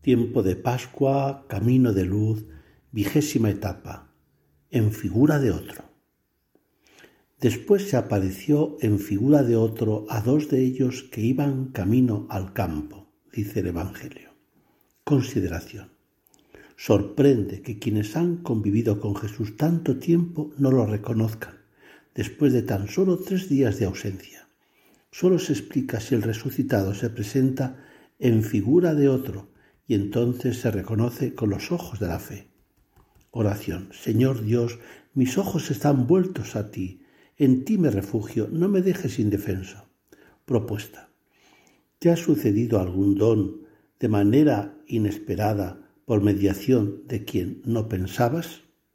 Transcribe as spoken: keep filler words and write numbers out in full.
Tiempo de Pascua, camino de luz, vigésima etapa, en figura de otro. Después se apareció en figura de otro a dos de ellos que iban camino al campo, dice el Evangelio. Consideración. Sorprende que quienes han convivido con Jesús tanto tiempo no lo reconozcan, después de tan solo tres días de ausencia. Solo se explica si el resucitado se presenta en figura de otro y entonces se reconoce con los ojos de la fe. Oración. Señor Dios, mis ojos están vueltos a ti, en ti me refugio, no me dejes indefenso. Propuesta. ¿Te ha sucedido algún don de manera inesperada por mediación de quien no pensabas?